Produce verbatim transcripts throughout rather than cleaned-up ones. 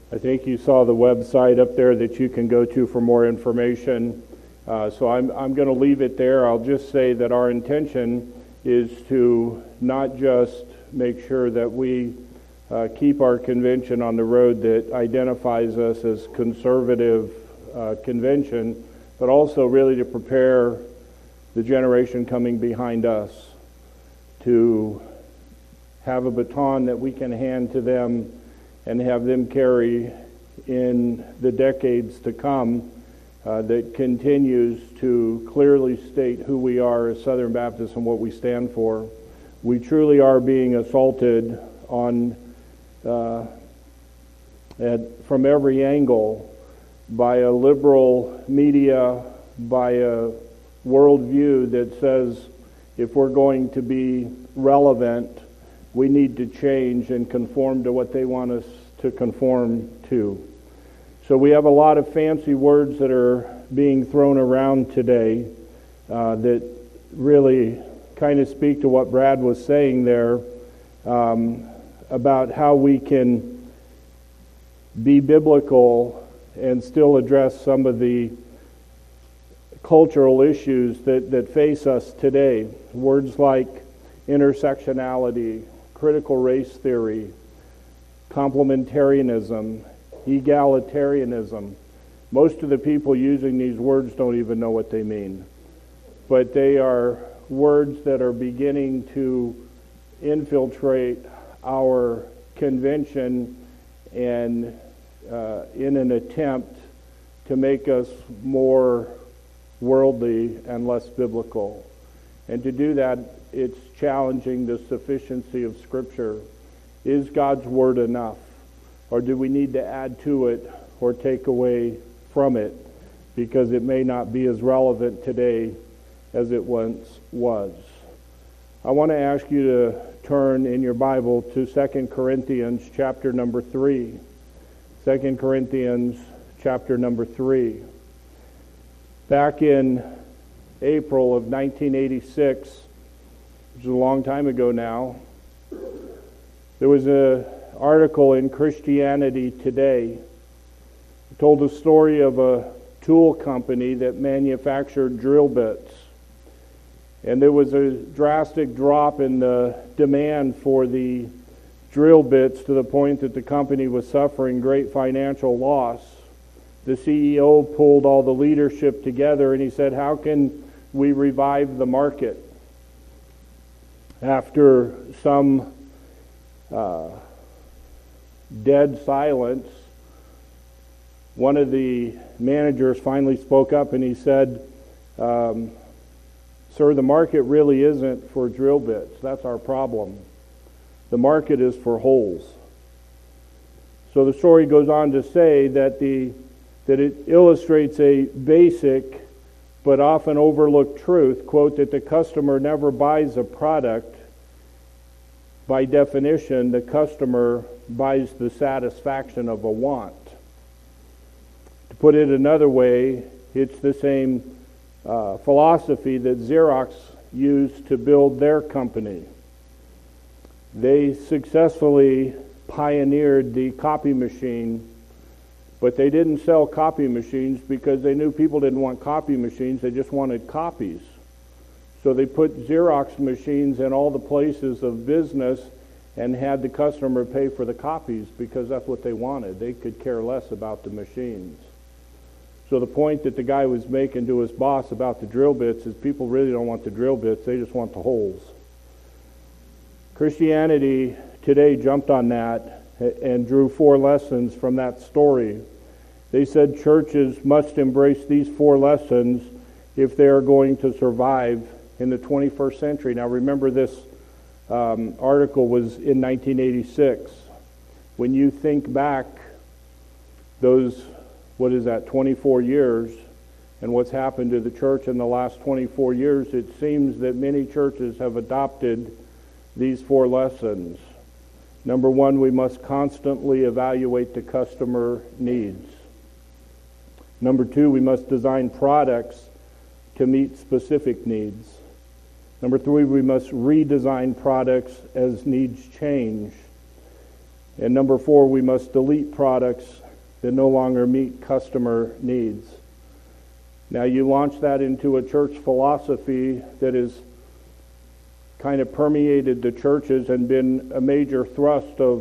I think you saw the website up there that you can go to for more information. Uh, so I'm, I'm going to leave it there. I'll just say that our intention is to not just make sure that we uh, keep our convention on the road that identifies us as conservative uh, convention, but also really to prepare the generation coming behind us to have a baton that we can hand to them and have them carry in the decades to come uh, that continues to clearly state who we are as Southern Baptists and what we stand for. We truly are being assaulted on uh, at, from every angle by a liberal media, by a worldview that says if we're going to be relevant, we need to change and conform to what they want us to conform to. So we have a lot of fancy words that are being thrown around today uh, that really kind of speak to what Brad was saying there um, about how we can be biblical and still address some of the cultural issues that, that face us today. Words like intersectionality, critical race theory, complementarianism, egalitarianism. Most of the people using these words don't even know what they mean. But they are words that are beginning to infiltrate our convention and uh, in an attempt to make us more worldly and less biblical. And to do that, it's challenging the sufficiency of Scripture. Is God's Word enough? Or do we need to add to it or take away from it because it may not be as relevant today as it once was? I want to ask you to turn in your Bible to Second Corinthians chapter number three. Second Corinthians chapter number three. Back in April of nineteen eighty-six, which is a long time ago now, there was an article in Christianity Today. It told the story of a tool company that manufactured drill bits. And there was a drastic drop in the demand for the drill bits to the point that the company was suffering great financial loss. The C E O pulled all the leadership together and he said, how can we revive the market? After some uh, dead silence, one of the managers finally spoke up and he said, um, sir, the market really isn't for drill bits. That's our problem. The market is for holes. So the story goes on to say that the that it illustrates a basic but often overlooked truth, quote, that the customer never buys a product. By definition, the customer buys the satisfaction of a want. To put it another way, it's the same uh, philosophy that Xerox used to build their company. They successfully pioneered the copy machine, but they didn't sell copy machines because they knew people didn't want copy machines, they just wanted copies. So they put Xerox machines in all the places of business and had the customer pay for the copies because that's what they wanted. They could care less about the machines. So the point that the guy was making to his boss about the drill bits is people really don't want the drill bits, they just want the holes. Christianity Today jumped on that and drew four lessons from that story. They said churches must embrace these four lessons if they are going to survive in the twenty-first century. Now remember, this um, article was in nineteen eighty-six. When you think back those, what is that, twenty-four years, and what's happened to the church in the last twenty-four years, it seems that many churches have adopted these four lessons. Number one, we must constantly evaluate the customer needs. Number two, we must design products to meet specific needs. Number three, we must redesign products as needs change. And number four, we must delete products that no longer meet customer needs. Now, you launch that into a church philosophy that has kind of permeated the churches and been a major thrust of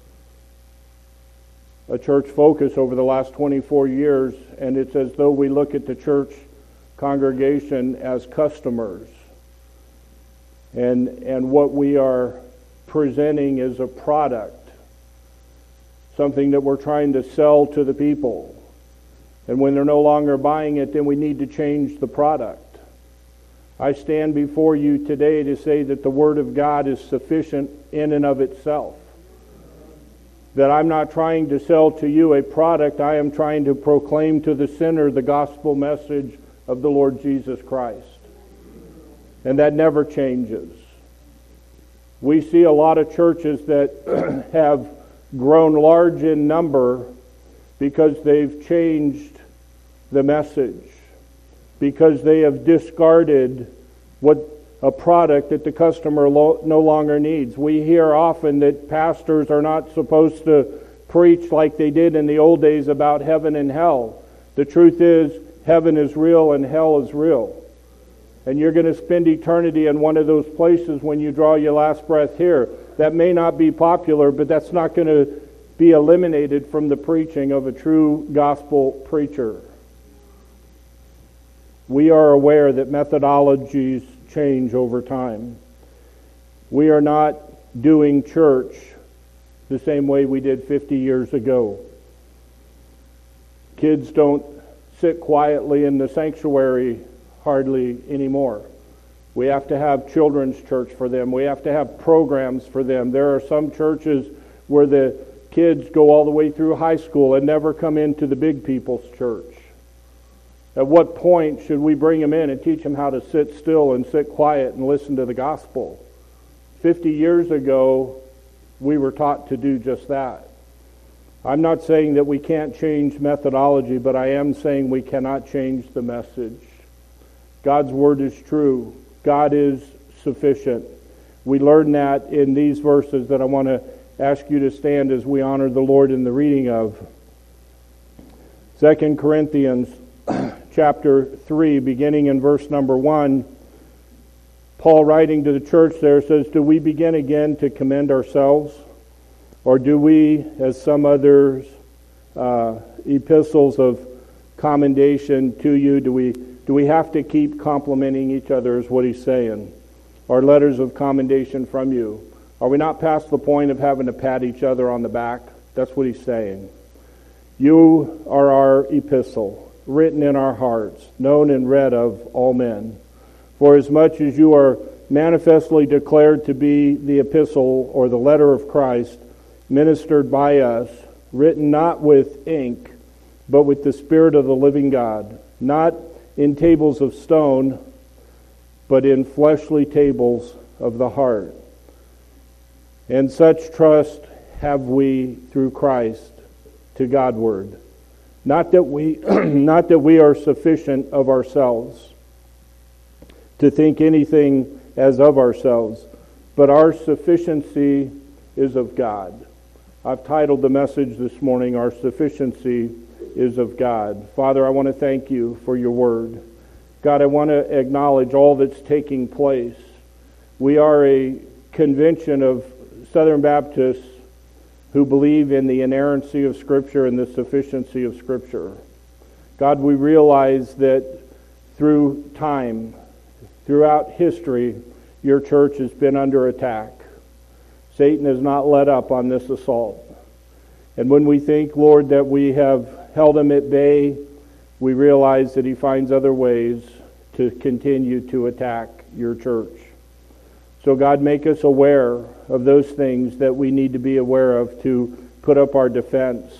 a church focus over the last twenty-four years, and it's as though we look at the church congregation as customers. And, and what we are presenting is a product, something that we're trying to sell to the people. And when they're no longer buying it, then we need to change the product. I stand before you today to say that the Word of God is sufficient in and of itself. That I'm not trying to sell to you a product, I am trying to proclaim to the sinner the gospel message of the Lord Jesus Christ. And that never changes. We see a lot of churches that have grown large in number because they've changed the message, because they have discarded what a product that the customer lo- no longer needs. We hear often that pastors are not supposed to preach like they did in the old days about heaven and hell. The truth is, heaven is real and hell is real. And you're going to spend eternity in one of those places when you draw your last breath here. That may not be popular, but that's not going to be eliminated from the preaching of a true gospel preacher. We are aware that methodologies change over time. We are not doing church the same way we did fifty years ago. Kids don't sit quietly in the sanctuary hardly anymore. We have to have children's church for them. We have to have programs for them. There are some churches where the kids go all the way through high school and never come into the big people's church. At what point should we bring them in and teach them how to sit still and sit quiet and listen to the gospel? Fifty years ago, we were taught to do just that. I'm not saying that we can't change methodology, but I am saying we cannot change the message. God's word is true. God is sufficient. We learn that in these verses that I want to ask you to stand as we honor the Lord in the reading of. Second Corinthians chapter three, beginning in verse number one, Paul writing to the church there says, "Do we begin again to commend ourselves? Or do we, as some others, uh, epistles of commendation to you, do we do we have to keep complimenting each other, is what he's saying? Or letters of commendation from you? Are we not past the point of having to pat each other on the back?" That's what he's saying. You are our epistle, written in our hearts, known and read of all men. For as much as you are manifestly declared to be the epistle or the letter of Christ, ministered by us, written not with ink, but with the Spirit of the living God, not in tables of stone, but in fleshly tables of the heart. And such trust have we through Christ to Godward. Not that we not that we are sufficient of ourselves to think anything as of ourselves, but our sufficiency is of God. I've titled the message this morning, "Our Sufficiency is of God." Father, I want to thank you for your word. God, I want to acknowledge all that's taking place. We are a convention of Southern Baptists who believe in the inerrancy of Scripture and the sufficiency of Scripture. God, we realize that through time, throughout history, your church has been under attack. Satan has not let up on this assault. And when we think, Lord, that we have held him at bay, we realize that he finds other ways to continue to attack your church. So God, make us aware of those things that we need to be aware of to put up our defense,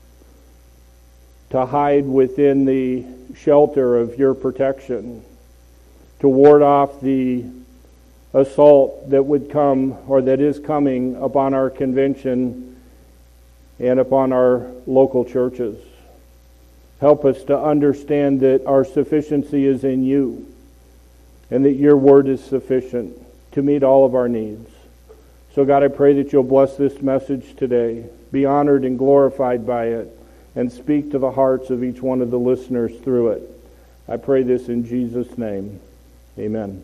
to hide within the shelter of your protection, to ward off the assault that would come or that is coming upon our convention and upon our local churches. Help us to understand that our sufficiency is in you and that your word is sufficient to meet all of our needs. So God, I pray that you'll bless this message today, be honored and glorified by it, and speak to the hearts of each one of the listeners through it. I pray this in Jesus' name. Amen.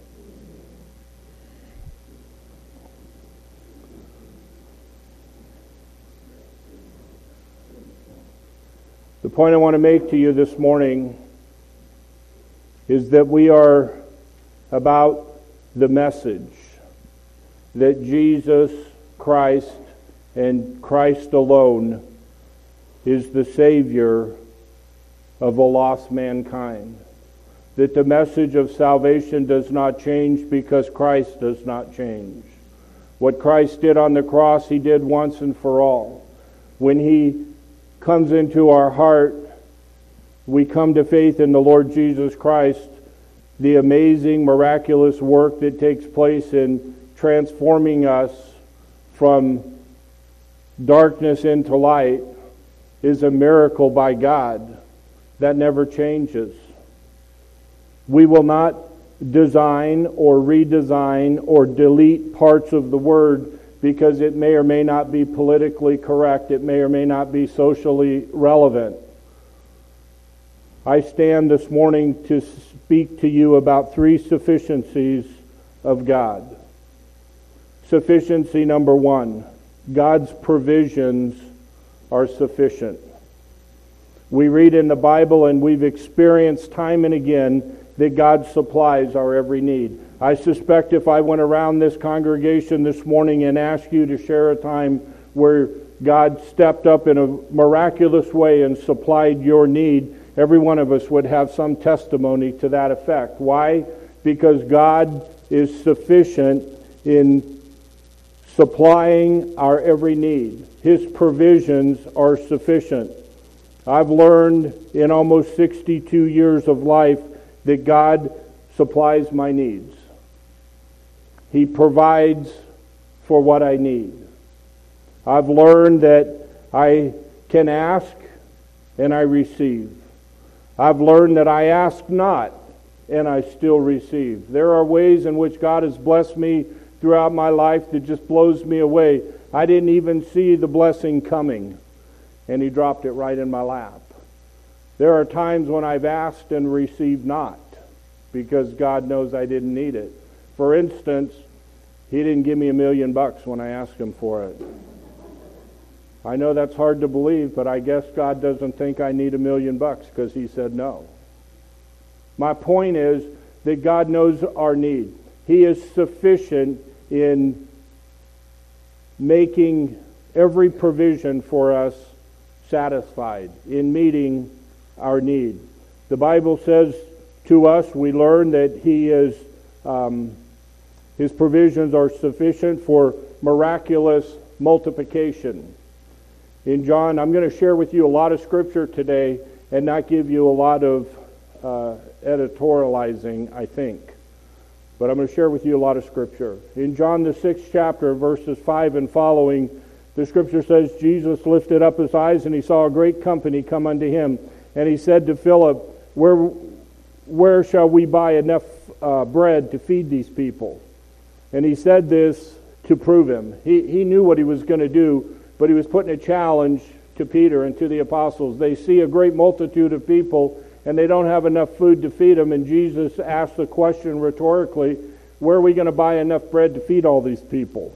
The point I want to make to you this morning is that we are about the message that Jesus Christ and Christ alone is the Savior of a lost mankind. That the message of salvation does not change because Christ does not change. What Christ did on the cross, He did once and for all. When He comes into our heart, we come to faith in the Lord Jesus Christ, the amazing, miraculous work that takes place in transforming us from darkness into light is a miracle by God that never changes. We will not design or redesign or delete parts of the Word because it may or may not be politically correct. It may or may not be socially relevant. I stand this morning to speak to you about three sufficiencies of God. Sufficiency number one, God's provisions are sufficient. We read in the Bible and we've experienced time and again that God supplies our every need. I suspect if I went around this congregation this morning and asked you to share a time where God stepped up in a miraculous way and supplied your need, every one of us would have some testimony to that effect. Why? Because God is sufficient in supplying our every need. His provisions are sufficient. I've learned in almost sixty-two years of life that God supplies my needs. He provides for what I need. I've learned that I can ask and I receive. I've learned that I ask not and I still receive. There are ways in which God has blessed me throughout my life that just blows me away. I didn't even see the blessing coming, and He dropped it right in my lap. There are times when I've asked and received not, because God knows I didn't need it. For instance, He didn't give me a million bucks when I asked Him for it. I know that's hard to believe, but I guess God doesn't think I need a million bucks because He said no. My point is that God knows our need. He is sufficient in making every provision for us satisfied, in meeting our need. The Bible says to us, we learn that He is, um, His provisions are sufficient for miraculous multiplication. In John, I'm going to share with you a lot of scripture today and not give you a lot of uh, editorializing, I think. But I'm going to share with you a lot of scripture. In John the sixth chapter, verses five and following, the scripture says, Jesus lifted up His eyes and He saw a great company come unto Him. And He said to Philip, Where, where shall we buy enough uh, bread to feed these people? And He said this to prove Him. He, he knew what He was going to do, but He was putting a challenge to Peter and to the apostles. They see a great multitude of people and they don't have enough food to feed them. And Jesus asked the question rhetorically, where are we going to buy enough bread to feed all these people?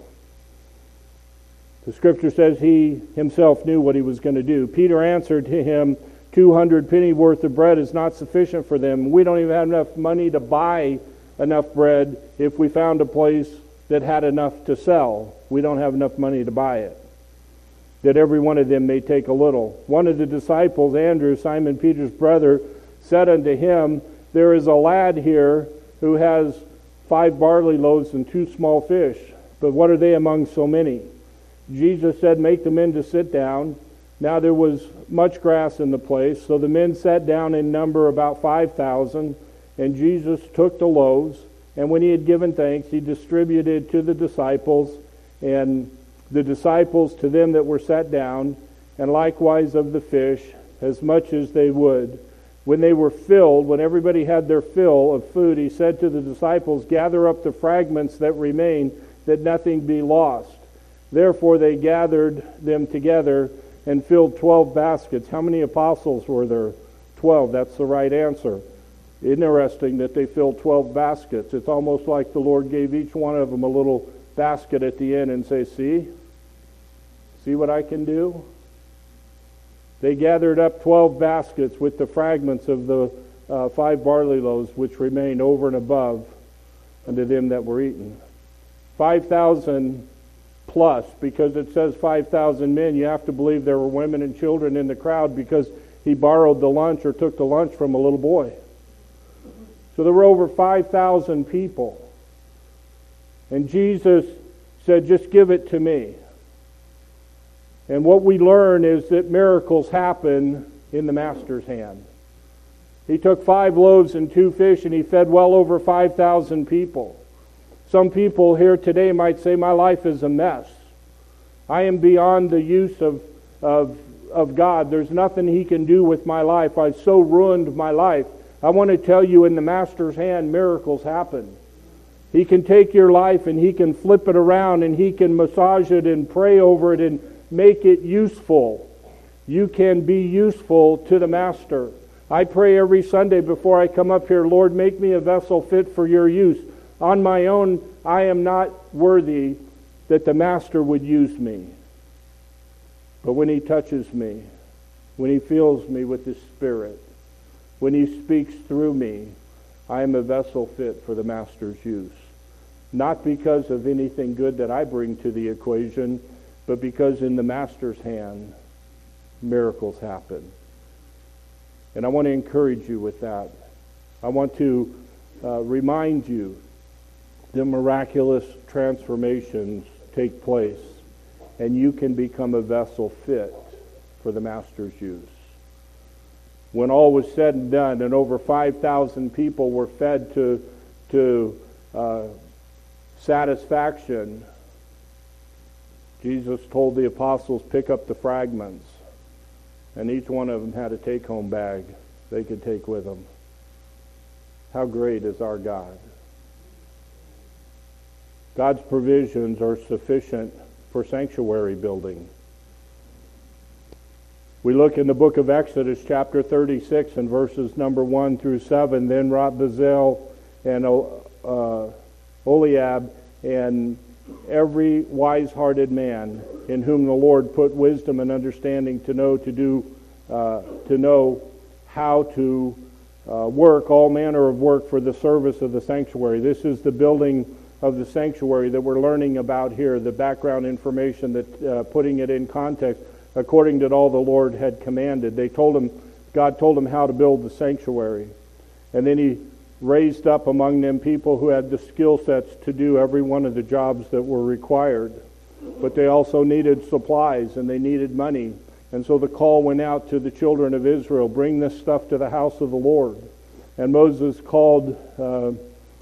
The scripture says He Himself knew what He was going to do. Peter answered to Him, two hundred penny worth of bread is not sufficient for them. We don't even have enough money to buy enough bread if we found a place that had enough to sell. We don't have enough money to buy it. That every one of them may take a little. One of the disciples, Andrew, Simon Peter's brother, said unto Him, There is a lad here who has five barley loaves and two small fish, but what are they among so many? Jesus said, Make the men to sit down. Now there was much grass in the place, so the men sat down in number about five thousand, and Jesus took the loaves, and when He had given thanks, He distributed to the disciples, and the disciples to them that were sat down, and likewise of the fish, as much as they would. When they were filled, when everybody had their fill of food, He said to the disciples, Gather up the fragments that remain, that nothing be lost. Therefore they gathered them together and filled twelve baskets. How many apostles were there? Twelve. That's the right answer. Interesting that they filled twelve baskets. It's almost like the Lord gave each one of them a little basket at the end and say, see? See what I can do? They gathered up twelve baskets with the fragments of the uh, five barley loaves which remained over and above unto them that were eaten. Five thousand plus, because it says five thousand men, you have to believe there were women and children in the crowd, because he borrowed the lunch or took the lunch from a little boy. So there were over five thousand people. And Jesus said, just give it to me. And what we learn is that miracles happen in the Master's hand. He took five loaves and two fish, and he fed well over five thousand people. Some people here today might say, my life is a mess. I am beyond the use of, of, of God. There's nothing He can do with my life. I've so ruined my life. I want to tell you, in the Master's hand, miracles happen. He can take your life and He can flip it around, and He can massage it and pray over it and make it useful. You can be useful to the Master. I pray every Sunday before I come up here, Lord, make me a vessel fit for your use. On my own, I am not worthy that the Master would use me. But when He touches me, when He fills me with His Spirit, when He speaks through me, I am a vessel fit for the Master's use. Not because of anything good that I bring to the equation, but because in the Master's hand, miracles happen. And I want to encourage you with that. I want to uh, remind you that miraculous transformations take place, and you can become a vessel fit for the Master's use. When all was said and done, and over five thousand people were fed to, to uh, satisfaction, Jesus told the apostles, pick up the fragments. And each one of them had a take-home bag they could take with them. How great is our God? God's provisions are sufficient for sanctuary building. We look in the book of Exodus, chapter thirty-six, and verses number one through seven. Then wrought Bezalel and uh, Oholiab and every wise-hearted man in whom the Lord put wisdom and understanding to know to do uh, to know how to uh, work all manner of work for the service of the sanctuary. This is the building of the sanctuary that we're learning about here, the background information, that uh, putting it in context according to all the Lord had commanded. They told him, God told him how to build the sanctuary, and then He raised up among them people who had the skill sets to do every one of the jobs that were required. But they also needed supplies, and they needed money. And so the call went out to the children of Israel, bring this stuff to the house of the Lord. And Moses called uh,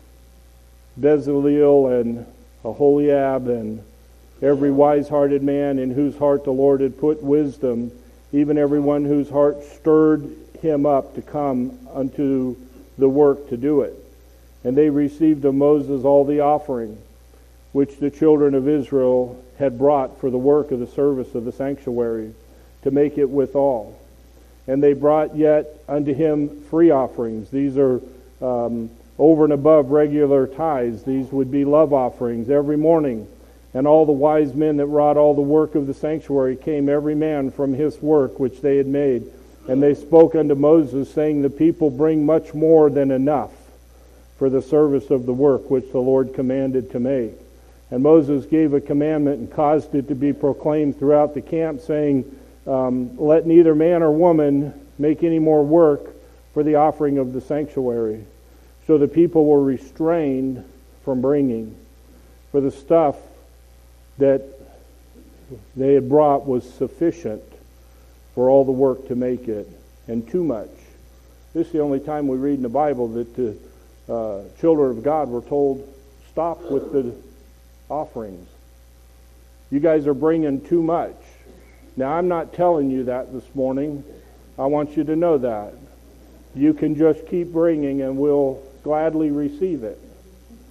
Bezalel and Oholiab and every wise-hearted man in whose heart the Lord had put wisdom, even everyone whose heart stirred him up to come unto the work to do it. And they received of Moses all the offering which the children of Israel had brought for the work of the service of the sanctuary, to make it withal. And they brought yet unto him free offerings. These are um, over and above regular tithes. These would be love offerings every morning. And all the wise men that wrought all the work of the sanctuary came every man from his work which they had made. And they spoke unto Moses, saying, the people bring much more than enough for the service of the work which the Lord commanded to make. And Moses gave a commandment and caused it to be proclaimed throughout the camp, saying, um, let neither man or woman make any more work for the offering of the sanctuary. So the people were restrained from bringing, for the stuff that they had brought was sufficient for all the work to make it, and too much. This is the only time we read in the Bible that the uh, children of God were told, stop with the offerings. You guys are bringing too much. Now, I'm not telling you that this morning. I want you to know that. You can just keep bringing and we'll gladly receive it.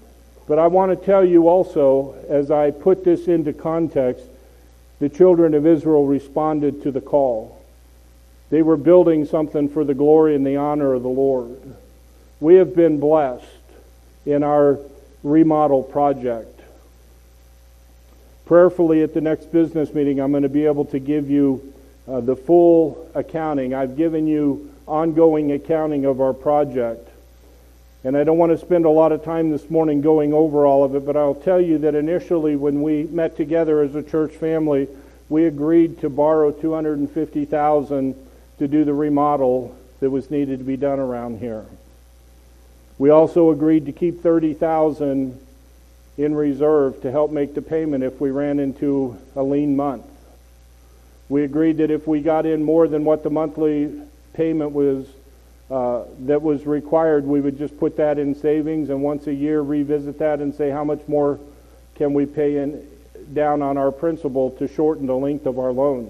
But I want to tell you also, as I put this into context, the children of Israel responded to the call. They were building something for the glory and the honor of the Lord. We have been blessed in our remodel project. Prayerfully at the next business meeting, I'm going to be able to give you uh, the full accounting. I've given you ongoing accounting of our project. And I don't want to spend a lot of time this morning going over all of it, but I'll tell you that initially when we met together as a church family, we agreed to borrow two hundred fifty thousand dollars to do the remodel that was needed to be done around here. We also agreed to keep thirty thousand dollars in reserve to help make the payment if we ran into a lean month. We agreed that if we got in more than what the monthly payment was uh, that was required, we would just put that in savings and once a year revisit that and say how much more can we pay in down on our principal to shorten the length of our loan.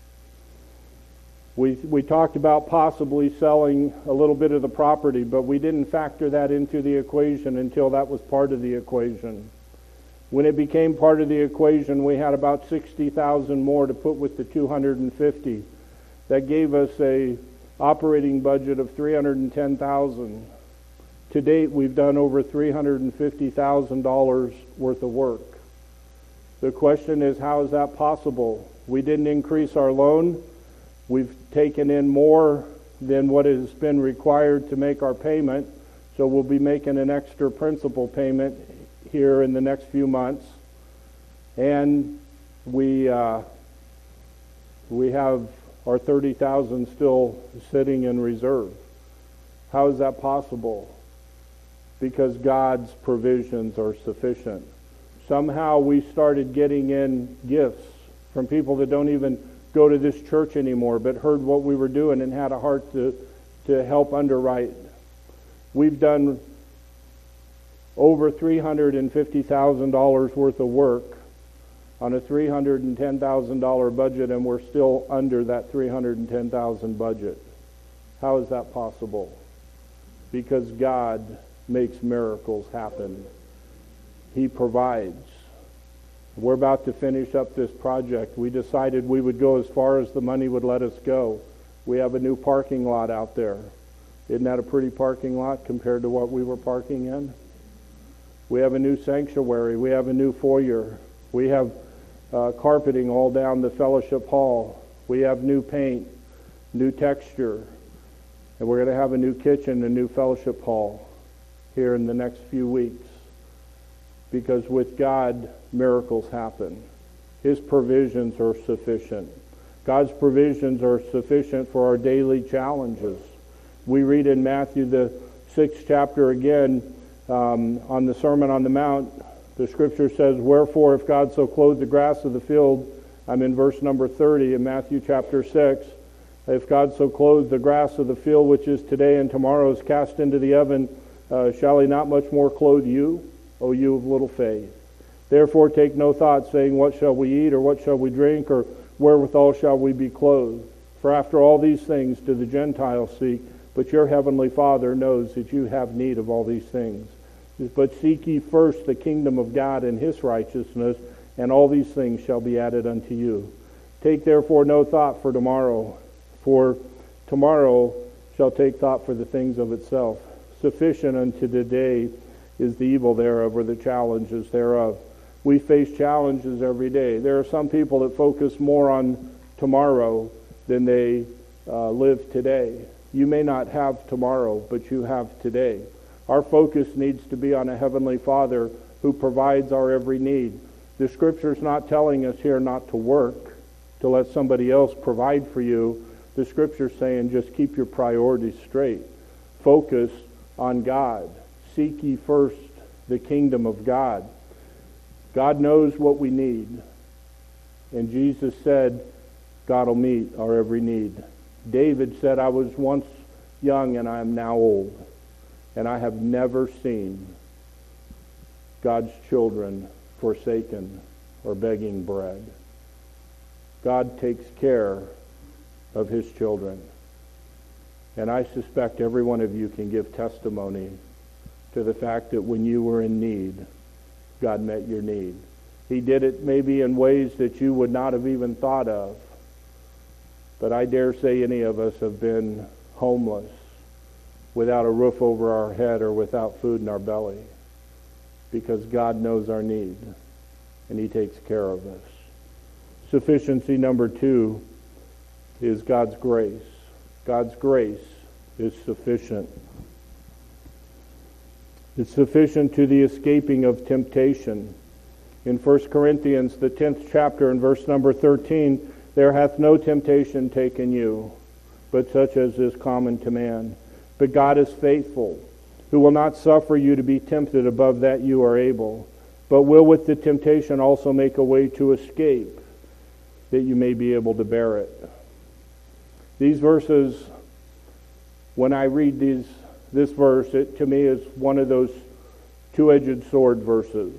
We we talked about possibly selling a little bit of the property, but we didn't factor that into the equation until that was part of the equation. When it became part of the equation, we had about sixty thousand more to put with the two hundred fifty. That gave us a operating budget of three hundred ten thousand. To date, we've done over three hundred fifty thousand dollars worth of work. The question is, how is that possible? We didn't increase our loan. We've taken in more than what has been required to make our payment, so we'll be making an extra principal payment here in the next few months. And we uh, we have our thirty thousand dollars still sitting in reserve. How is that possible? Because God's provisions are sufficient. Somehow we started getting in gifts from people that don't even go to this church anymore, but heard what we were doing and had a heart to, to help underwrite. We've done over three hundred fifty thousand dollars worth of work on a three hundred ten thousand dollars budget, and we're still under that three hundred ten thousand dollars budget. How is that possible? Because God makes miracles happen. He provides. We're about to finish up this project. We decided we would go as far as the money would let us go. We have a new parking lot out there. Isn't that a pretty parking lot compared to what we were parking in? We have a new sanctuary. We have a new foyer. We have uh, carpeting all down the fellowship hall. We have new paint, new texture. And we're going to have a new kitchen, a new fellowship hall here in the next few weeks. Because with God, miracles happen. His provisions are sufficient. God's provisions are sufficient for our daily challenges. We read in Matthew, the sixth chapter again, um, on the Sermon on the Mount, the scripture says, "Wherefore, if God so clothe the grass of the field," I'm in verse number thirty in Matthew chapter six, "if God so clothe the grass of the field, which is today and tomorrow is cast into the oven, uh, shall he not much more clothe you, O you of little faith? Therefore take no thought, saying, what shall we eat, or what shall we drink, or wherewithal shall we be clothed? For after all these things do the Gentiles seek, but your heavenly Father knows that you have need of all these things. But seek ye first the kingdom of God and his righteousness, and all these things shall be added unto you. Take therefore no thought for tomorrow, for tomorrow shall take thought for the things of itself. Sufficient unto the day is the evil thereof, or the challenges thereof." We face challenges every day. There are some people that focus more on tomorrow than they uh, live today. You may not have tomorrow, but you have today. Our focus needs to be on a Heavenly Father who provides our every need. The Scripture's not telling us here not to work, to let somebody else provide for you. The Scripture's saying just keep your priorities straight. Focus on God. Seek ye first the kingdom of God. God knows what we need. And Jesus said, God will meet our every need. David said, I was once young and I am now old, and I have never seen God's children forsaken or begging bread. God takes care of his children. And I suspect every one of you can give testimony to the fact that when you were in need, God met your need. He did it maybe in ways that you would not have even thought of. But I dare say any of us have been homeless, without a roof over our head or without food in our belly, because God knows our need and He takes care of us. Sufficiency number two is God's grace. God's grace is sufficient. It's sufficient to the escaping of temptation. In First Corinthians, the tenth chapter, and verse number thirteen, there hath no temptation taken you, but such as is common to man. But God is faithful, who will not suffer you to be tempted above that you are able, but will with the temptation also make a way to escape, that you may be able to bear it. These verses, when I read these, this verse, it to me is one of those two-edged sword verses.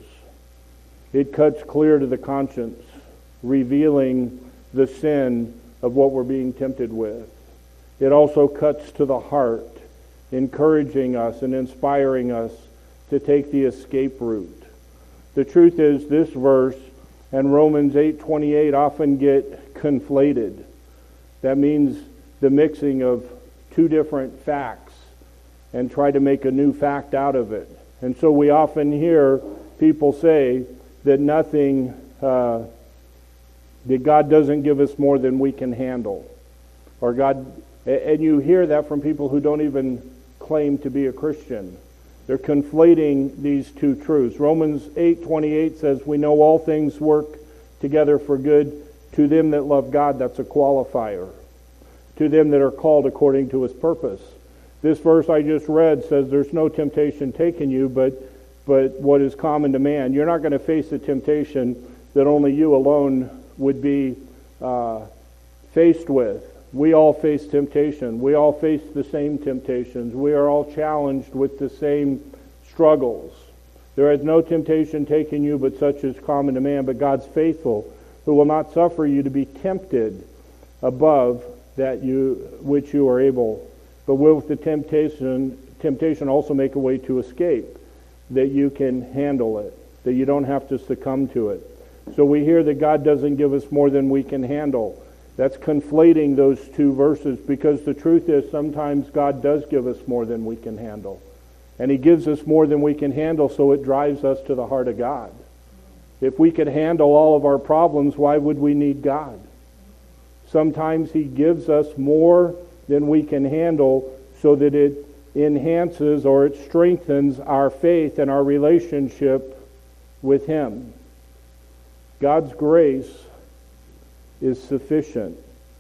It cuts clear to the conscience, revealing the sin of what we're being tempted with. It also cuts to the heart, encouraging us and inspiring us to take the escape route. The truth is, this verse and Romans eight twenty-eight often get conflated. That means the mixing of two different facts and try to make a new fact out of it. And so we often hear people say that nothing, uh, that God doesn't give us more than we can handle. Or God, and you hear that from people who don't even claim to be a Christian. They're conflating these two truths. Romans eight twenty-eight says, we know all things work together for good to them that love God. That's a qualifier. To them that are called according to His purpose. This verse I just read says there's no temptation taken you, but but what is common to man. You're not going to face a temptation that only you alone would be uh, faced with. We all face temptation. We all face the same temptations. We are all challenged with the same struggles. There is no temptation taken you, but such is common to man. But God's faithful, who will not suffer you to be tempted above that you which you are able, but will with the temptation temptation also make a way to escape, that you can handle it, that you don't have to succumb to it. So we hear that God doesn't give us more than we can handle. That's conflating those two verses, because the truth is sometimes God does give us more than we can handle. And He gives us more than we can handle, so it drives us to the heart of God. If we could handle all of our problems, why would we need God? Sometimes He gives us more than we can handle so that it enhances or it strengthens our faith and our relationship with Him. God's grace is sufficient.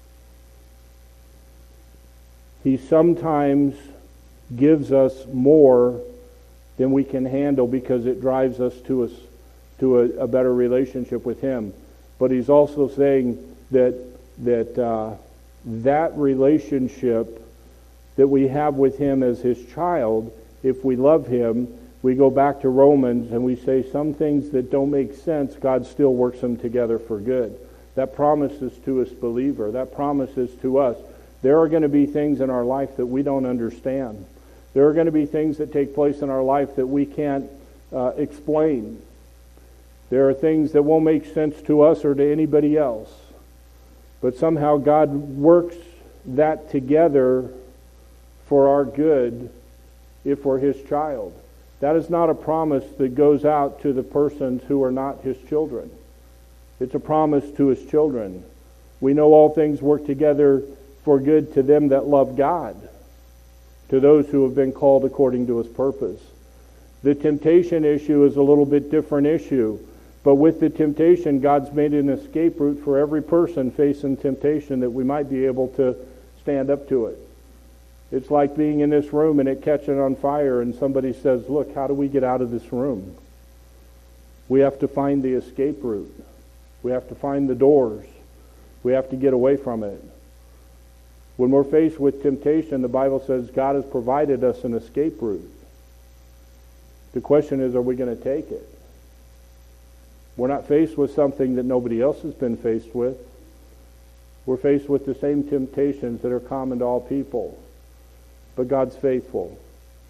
He sometimes gives us more than we can handle because it drives us to us to a, a better relationship with Him. But He's also saying that that uh, that relationship that we have with Him as His child, if we love Him, we go back to Romans and we say some things that don't make sense, God still works them together for good. That promises to us believer. That promises to us. There are going to be things in our life that we don't understand. There are going to be things that take place in our life that we can't uh, explain. There are things that won't make sense to us or to anybody else. But somehow God works that together for our good if we're His child. That is not a promise that goes out to the persons who are not His children. It's a promise to His children. We know all things work together for good to them that love God, to those who have been called according to His purpose. The temptation issue is a little bit different issue. But with the temptation, God's made an escape route for every person facing temptation that we might be able to stand up to it. It's like being in this room and it catching on fire and somebody says, look, how do we get out of this room? We have to find the escape route. We have to find the doors. We have to get away from it. When we're faced with temptation, the Bible says God has provided us an escape route. The question is, are we going to take it? We're not faced with something that nobody else has been faced with. We're faced with the same temptations that are common to all people. But God's faithful.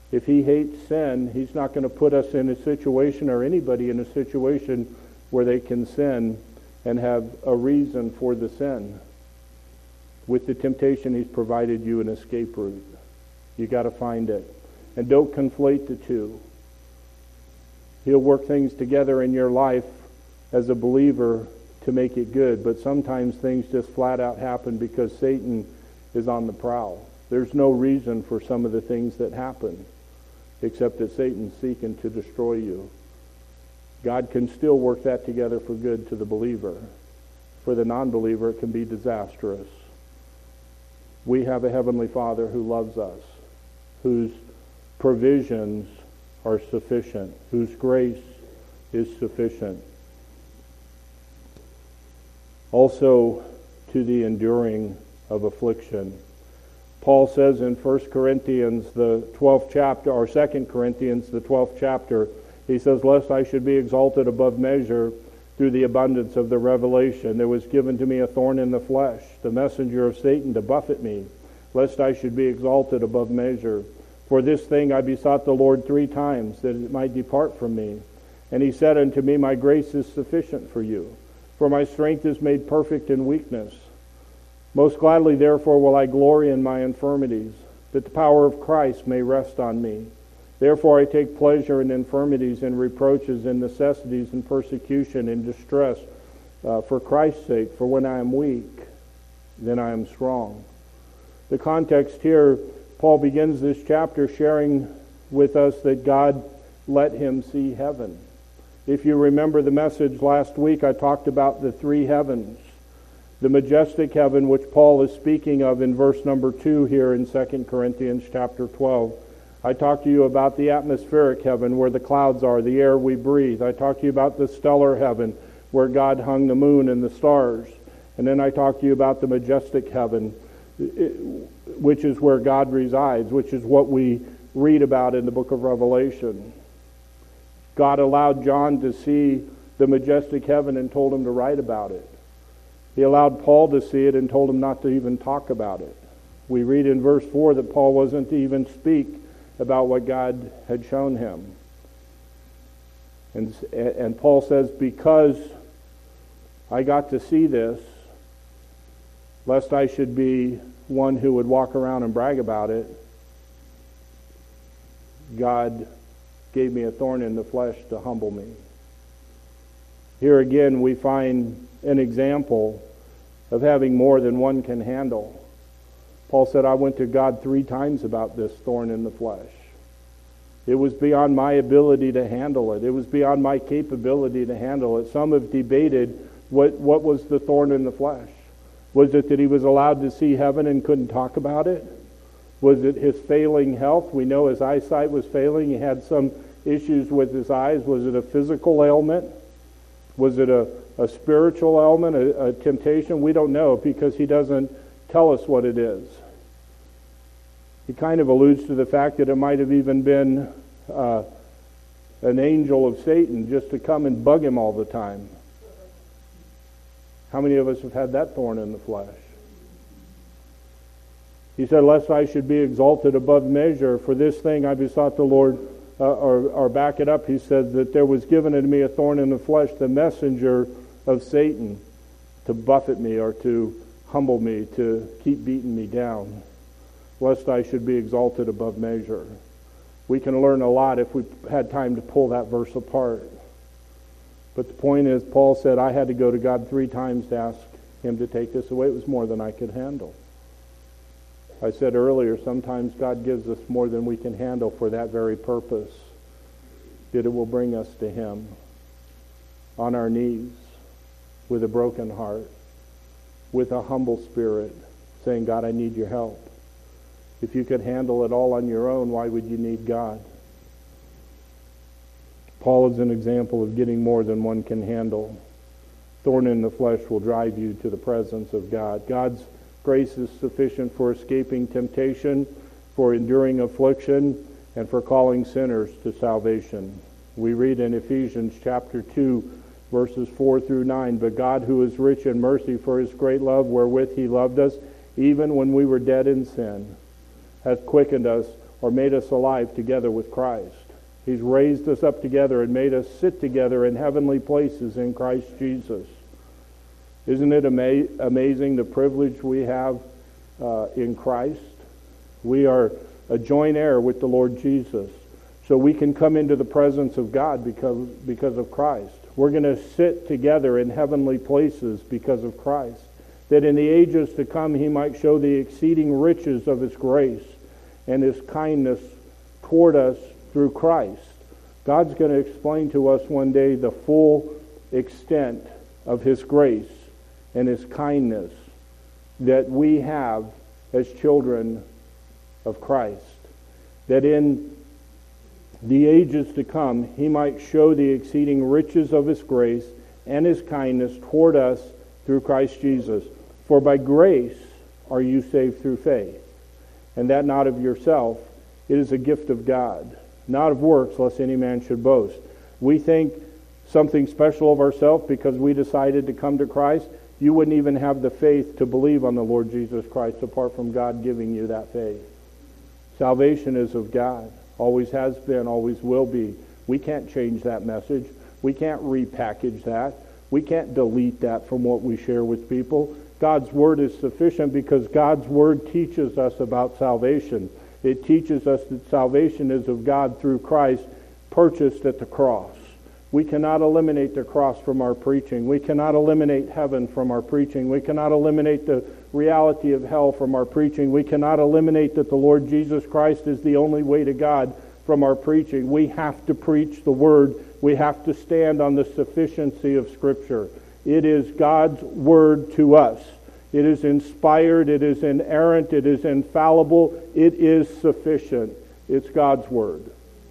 If he hates sin, he's not going to put us in a situation, or anybody in a situation, where they can sin and have a reason for the sin. With the temptation, he's provided you an escape route. You got to find it. And don't conflate the two. He'll work things together in your life as a believer to make it good, but sometimes things just flat out happen because Satan is on the prowl. There's no reason for some of the things that happen, except that Satan's seeking to destroy you. God can still work that together for good to the believer. For the non-believer, it can be disastrous. We have a Heavenly Father who loves us, whose provisions are sufficient, whose grace is sufficient. Also, to the enduring of affliction. Paul says in First Corinthians, the twelfth chapter, or Second Corinthians, the twelfth chapter, he says, "Lest I should be exalted above measure through the abundance of the revelation, there was given to me a thorn in the flesh, the messenger of Satan to buffet me, lest I should be exalted above measure. For this thing I besought the Lord three times, that it might depart from me. And he said unto me, My grace is sufficient for you, for my strength is made perfect in weakness. Most gladly, therefore, will I glory in my infirmities, that the power of Christ may rest on me. Therefore I take pleasure in infirmities, in reproaches, in necessities, in persecution, in distress, uh, for Christ's sake. For when I am weak, then I am strong." The context here, Paul begins this chapter sharing with us that God let him see heaven. If you remember the message last week, I talked about the three heavens. The majestic heaven, which Paul is speaking of in verse number two here in Second Corinthians chapter twelve. I talked to you about the atmospheric heaven, where the clouds are, the air we breathe. I talked to you about the stellar heaven, where God hung the moon and the stars. And then I talked to you about the majestic heaven, which is where God resides, which is what we read about in the book of Revelation. God allowed John to see the majestic heaven and told him to write about it. He allowed Paul to see it and told him not to even talk about it. We read in verse four that Paul wasn't to even speak about what God had shown him. And, and Paul says, because I got to see this, lest I should be one who would walk around and brag about it, God gave me a thorn in the flesh to humble me. Here again we find an example of having more than one can handle. Paul said, I went to God three times about this thorn in the flesh. It was beyond my ability to handle it. It was beyond my capability to handle it. Some have debated what, what was the thorn in the flesh. Was it that he was allowed to see heaven and couldn't talk about it? Was it his failing health? We know his eyesight was failing. He had some issues with his eyes. Was it a physical ailment? Was it a, a spiritual ailment, a, a temptation? We don't know, because he doesn't tell us what it is. He kind of alludes to the fact that it might have even been uh, an angel of Satan just to come and bug him all the time. How many of us have had that thorn in the flesh? He said, lest I should be exalted above measure, for this thing I besought the Lord, uh, or, or back it up, he says, that there was given unto me a thorn in the flesh, the messenger of Satan, to buffet me or to humble me, to keep beating me down, lest I should be exalted above measure. We can learn a lot if we had time to pull that verse apart. But the point is, Paul said, I had to go to God three times to ask him to take this away. It was more than I could handle. I said earlier, sometimes God gives us more than we can handle for that very purpose, that it will bring us to him on our knees with a broken heart, with a humble spirit, saying, God, I need your help. If you could handle it all on your own, why would you need God? Paul is an example of getting more than one can handle. Thorn in the flesh will drive you to the presence of God. God's grace is sufficient for escaping temptation, for enduring affliction, and for calling sinners to salvation. We read in Ephesians chapter two, verses four through nine, But God, who is rich in mercy, for his great love wherewith he loved us, even when we were dead in sin, hath quickened us or made us alive together with Christ. He's raised us up together and made us sit together in heavenly places in Christ Jesus. Isn't it ama- amazing the privilege we have uh, in Christ? We are a joint heir with the Lord Jesus. So we can come into the presence of God because, because of Christ. We're going to sit together in heavenly places because of Christ. That in the ages to come He might show the exceeding riches of His grace and His kindness toward us through Christ. God's going to explain to us one day the full extent of His grace and His kindness that we have as children of Christ. That in the ages to come He might show the exceeding riches of His grace and His kindness toward us through Christ Jesus. For by grace are you saved through faith, and that not of yourself, it is a gift of God, not of works, lest any man should boast. We think something special of ourselves because we decided to come to Christ. You wouldn't even have the faith to believe on the Lord Jesus Christ apart from God giving you that faith. Salvation is of God. Always has been, always will be. We can't change that message. We can't repackage that. We can't delete that from what we share with people. God's Word is sufficient because God's Word teaches us about salvation. It teaches us that salvation is of God through Christ, purchased at the cross. We cannot eliminate the cross from our preaching. We cannot eliminate heaven from our preaching. We cannot eliminate the reality of hell from our preaching. We cannot eliminate that the Lord Jesus Christ is the only way to God from our preaching. We have to preach the Word. We have to stand on the sufficiency of Scripture. It is God's Word to us. It is inspired, it is inerrant, it is infallible, it is sufficient. It's God's Word.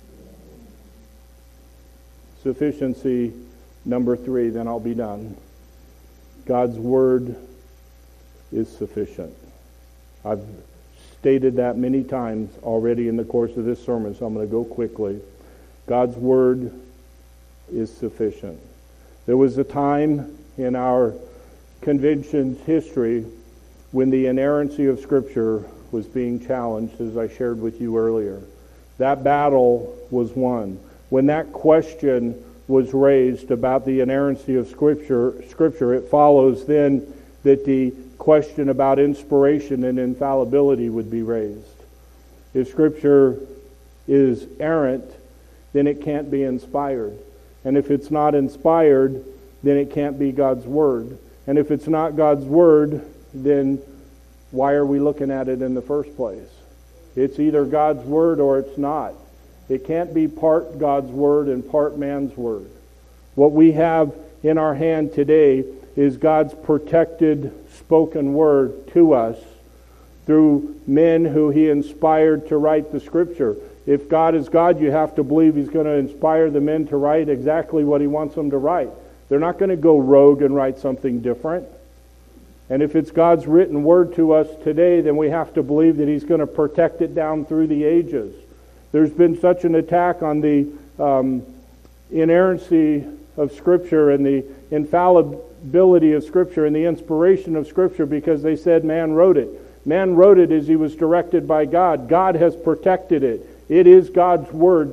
Sufficiency number three, then I'll be done. God's Word is sufficient. I've stated that many times already in the course of this sermon, so I'm going to go quickly. God's Word is sufficient. There was a time in our convention's history when the inerrancy of Scripture was being challenged, as I shared with you earlier. That battle was won. When that question was raised about the inerrancy of Scripture, Scripture, it follows then that the question about inspiration and infallibility would be raised. If Scripture is errant, then it can't be inspired. And if it's not inspired, then it can't be God's Word. And if it's not God's Word, then why are we looking at it in the first place? It's either God's Word or it's not. It can't be part God's Word and part man's Word. What we have in our hand today is God's protected spoken Word to us through men who He inspired to write the Scripture. If God is God, you have to believe He's going to inspire the men to write exactly what He wants them to write. They're not going to go rogue and write something different. And if it's God's written Word to us today, then we have to believe that He's going to protect it down through the ages. There's been such an attack on the um, inerrancy of Scripture and the infallibility of Scripture and the inspiration of Scripture because they said man wrote it. Man wrote it as he was directed by God. God has protected it. It is God's Word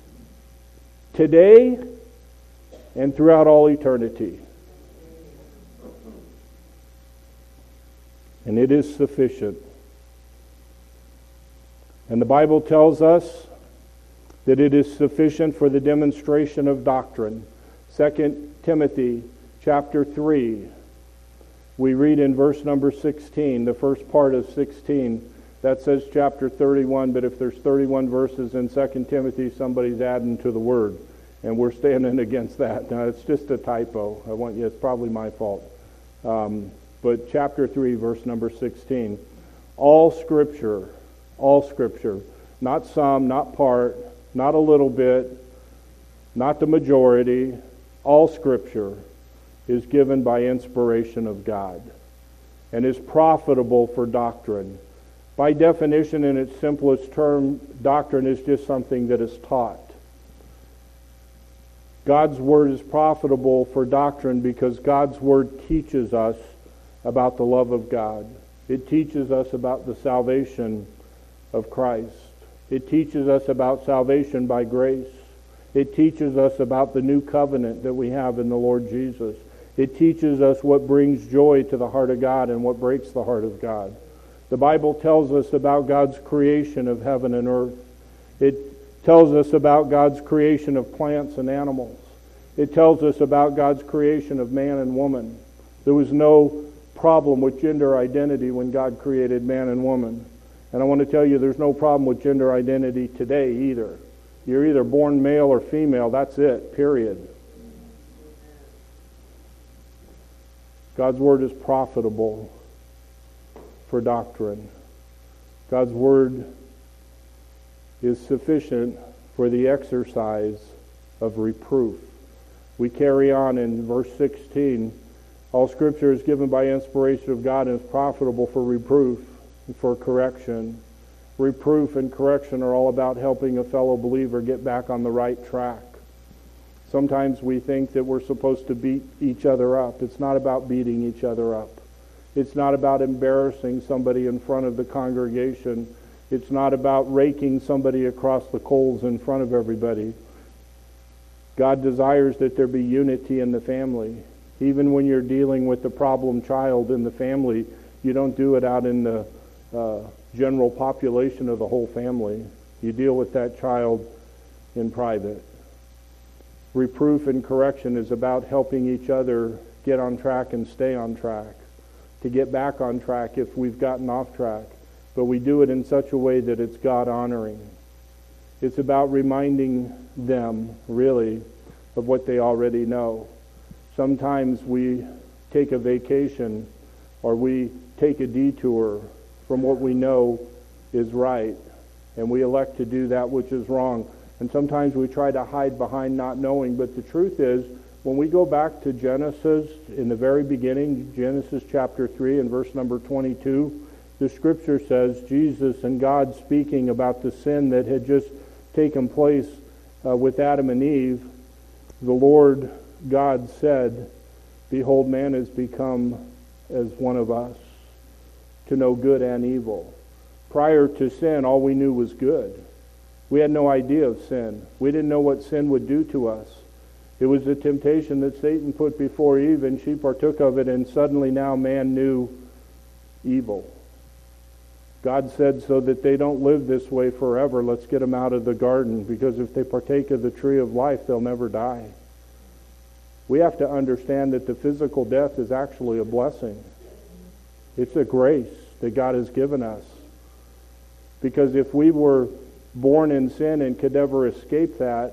today and throughout all eternity. And it is sufficient. And the Bible tells us that it is sufficient for the demonstration of doctrine. Second Timothy chapter three. We read in verse number sixteen, the first part of sixteen. That says chapter thirty-one, but if there's thirty-one verses in Second Timothy, somebody's adding to the word. And we're standing against that. Now, it's just a typo. I want you, it's probably my fault. Um, but chapter three, verse number sixteen. All Scripture, all Scripture, not some, not part, not a little bit, not the majority, all Scripture is given by inspiration of God and is profitable for doctrine. By definition, in its simplest term, doctrine is just something that is taught. God's Word is profitable for doctrine because God's Word teaches us about the love of God. It teaches us about the salvation of Christ. It teaches us about salvation by grace. It teaches us about the new covenant that we have in the Lord Jesus. It teaches us what brings joy to the heart of God and what breaks the heart of God. The Bible tells us about God's creation of heaven and earth. It tells us about God's creation of plants and animals. It tells us about God's creation of man and woman. There was no problem with gender identity when God created man and woman. And I want to tell you, there's no problem with gender identity today either. You're either born male or female. That's it, period. God's Word is profitable for doctrine. God's Word is sufficient for the exercise of reproof. We carry on in verse sixteen. All Scripture is given by inspiration of God and is profitable for reproof and for correction. Reproof and correction are all about helping a fellow believer get back on the right track. Sometimes we think that we're supposed to beat each other up. It's not about beating each other up. It's not about embarrassing somebody in front of the congregation. It's not about raking somebody across the coals in front of everybody. God desires that there be unity in the family. Even when you're dealing with the problem child in the family, you don't do it out in the uh, general population of the whole family. You deal with that child in private. Reproof and correction is about helping each other get on track and stay on track, to get back on track if we've gotten off track. But we do it in such a way that it's God-honoring. It's about reminding them, really, of what they already know. Sometimes we take a vacation or we take a detour from what we know is right, and we elect to do that which is wrong. And sometimes we try to hide behind not knowing, but the truth is, when we go back to Genesis, in the very beginning, Genesis chapter three and verse number twenty-two, the Scripture says, Jesus and God speaking about the sin that had just taken place uh, with Adam and Eve, the Lord God said, "Behold, man has become as one of us, to know good and evil." Prior to sin, all we knew was good. We had no idea of sin. We didn't know what sin would do to us. It was the temptation that Satan put before Eve, and she partook of it, and suddenly now man knew evil. God said, so that they don't live this way forever, let's get them out of the garden, because if they partake of the tree of life, they'll never die. We have to understand that the physical death is actually a blessing. It's a grace that God has given us. Because if we were born in sin and could never escape that,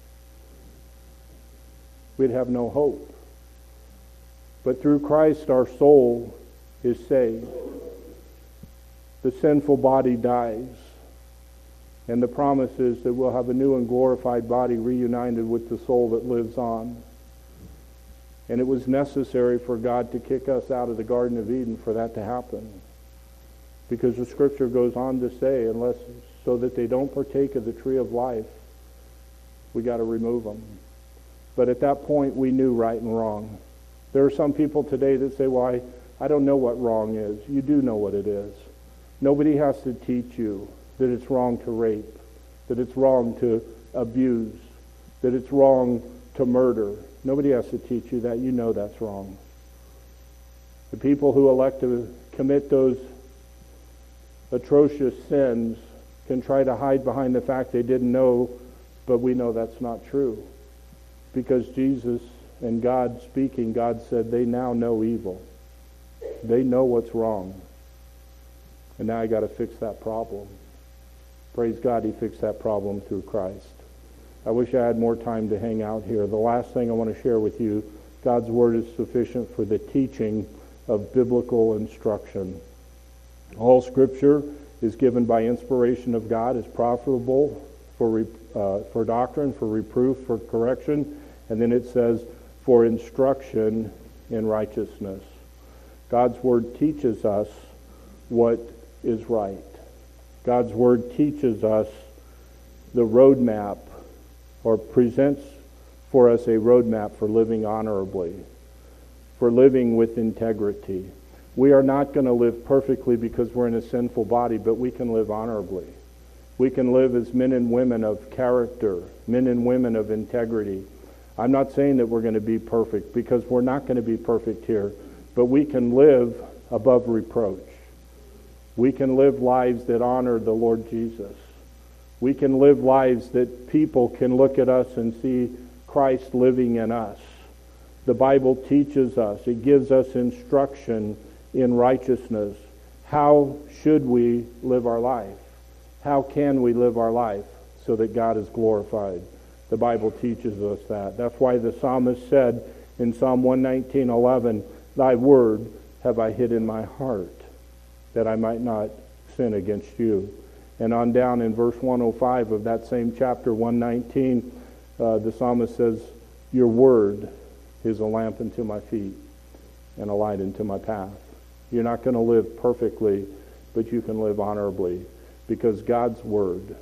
we'd have no hope. But through Christ, our soul is saved. The sinful body dies. And the promise is that we'll have a new and glorified body reunited with the soul that lives on. And it was necessary for God to kick us out of the Garden of Eden for that to happen. Because the Scripture goes on to say, unless so that they don't partake of the tree of life, we got to remove them. But at that point, we knew right and wrong. There are some people today that say, well, I, I don't know what wrong is. You do know what it is. Nobody has to teach you that it's wrong to rape, that it's wrong to abuse, that it's wrong to murder. Nobody has to teach you that. You know that's wrong. The people who elect to commit those atrocious sins can try to hide behind the fact they didn't know, but we know that's not true. Because Jesus and God speaking, God said they now know evil. They know what's wrong. And now I got to fix that problem. Praise God, He fixed that problem through Christ. I wish I had more time to hang out here. The last thing I want to share with you, God's Word is sufficient for the teaching of biblical instruction. All Scripture is given by inspiration of God, is profitable for uh, for doctrine, for reproof, for correction, and then it says for instruction in righteousness. God's Word teaches us what is right. God's Word teaches us the roadmap, or presents for us a roadmap for living honorably, for living with integrity. We are not going to live perfectly because we're in a sinful body, but we can live honorably. We can live as men and women of character, men and women of integrity. I'm not saying that we're going to be perfect, because we're not going to be perfect here, but we can live above reproach. We can live lives that honor the Lord Jesus. We can live lives that people can look at us and see Christ living in us. The Bible teaches us, it gives us instruction in righteousness. How should we live our life? How can we live our life so that God is glorified? The Bible teaches us that. That's why the psalmist said in Psalm one nineteen eleven, "Thy word have I hid in my heart, that I might not sin against you." And on down in verse one oh five of that same chapter, one nineteen, uh, the psalmist says, "Your word is a lamp unto my feet and a light unto my path." You're not going to live perfectly, but you can live honorably, because God's word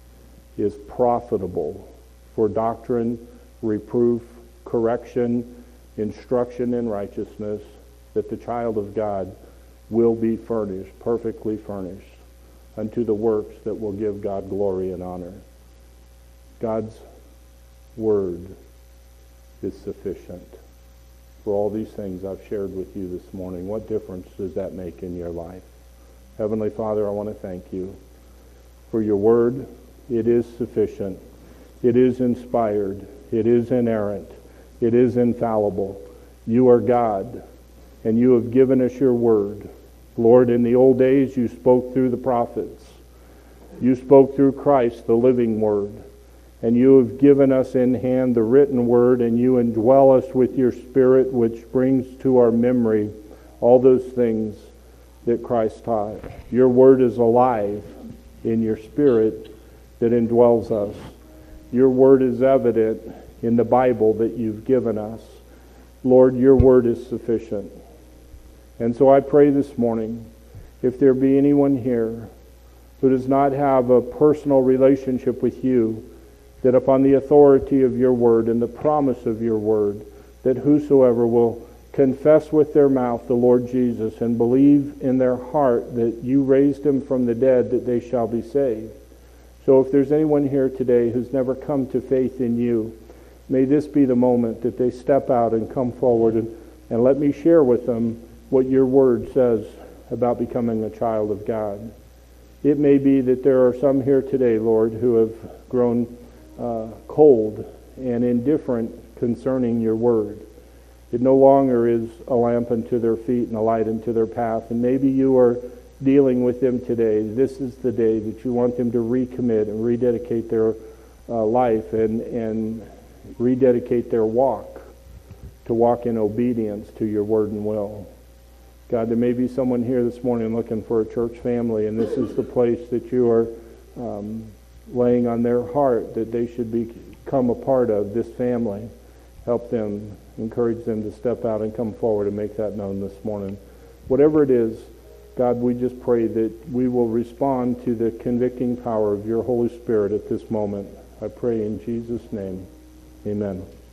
is profitable for doctrine, reproof, correction, instruction in righteousness, that the child of God will be furnished, perfectly furnished, unto the works that will give God glory and honor. God's word is sufficient for all these things I've shared with you this morning. What difference does that make in your life? Heavenly Father, I want to thank you for your word. It is sufficient. It is inspired. It is inerrant. It is infallible. You are God, and you have given us your word. Lord, in the old days you spoke through the prophets. You spoke through Christ, the living word. And you have given us in hand the written word, and you indwell us with your Spirit, which brings to our memory all those things that Christ taught. Your word is alive in your Spirit that indwells us. Your word is evident in the Bible that you've given us. Lord, your word is sufficient. And so I pray this morning, if there be anyone here who does not have a personal relationship with you, that upon the authority of your word and the promise of your word, that whosoever will confess with their mouth the Lord Jesus and believe in their heart that you raised him from the dead, that they shall be saved. So if there's anyone here today who's never come to faith in you, may this be the moment that they step out and come forward and, and let me share with them what your word says about becoming a child of God. It may be that there are some here today, Lord, who have grown uh, cold and indifferent concerning your word. It no longer is a lamp unto their feet and a light unto their path. And maybe you are dealing with them today. This is the day that you want them to recommit and rededicate their uh, life and, and rededicate their walk to walk in obedience to your word and will. God, there may be someone here this morning looking for a church family, and this is the place that you are um, laying on their heart that they should become a part of this family. Help them, encourage them to step out and come forward and make that known this morning. Whatever it is, God, we just pray that we will respond to the convicting power of your Holy Spirit at this moment. I pray in Jesus' name. Amen.